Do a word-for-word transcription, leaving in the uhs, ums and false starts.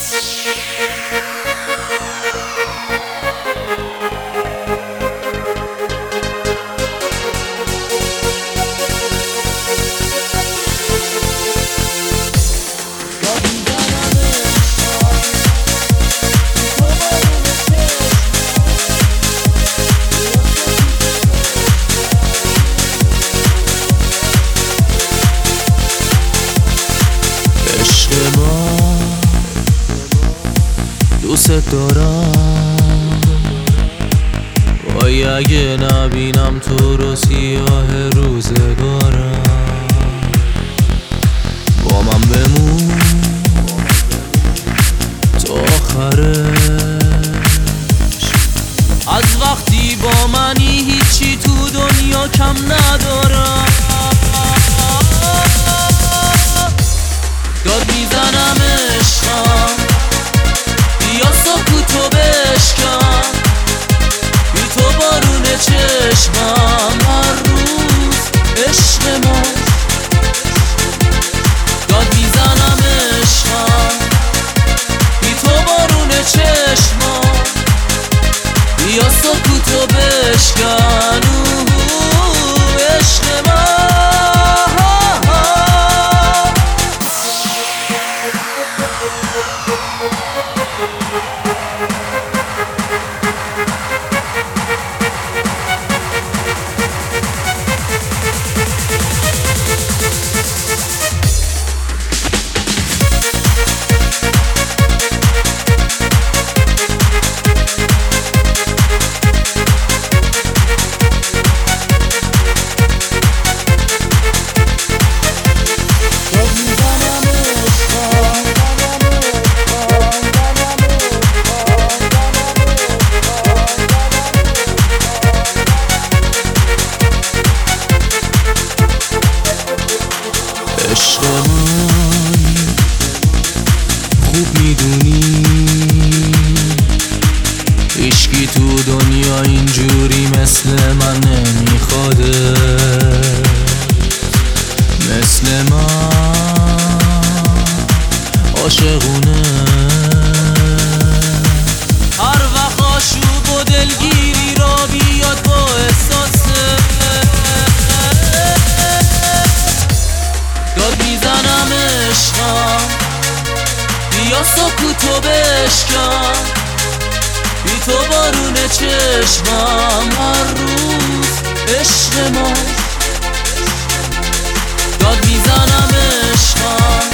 دوست دارم وای اگه نبینم تو رو سیاه روزگارم، با من بمون تا آخرش. از وقتی با منی هیچی تو دنیا کم ندارم، داد میزنم عشقم یا سکوتو بشکن، بی تو بارون چشمم هر روز عشق ما. داد میزنم عشقم بی تو بارون چشمم، یا سکوتو بشکن عشق ما. عشق من خوب میدونی هیچکی تو دنیا اینجوری مثل من نمیخواده، مثل من عاشقونه. هر وقت آشوب و دلگیری را بیاد با احساسه، داد میزنم عشقم بیا سکوتو بشکن، بی تو بارون چشمم هر روز عشق ما. داد میزنم عشقم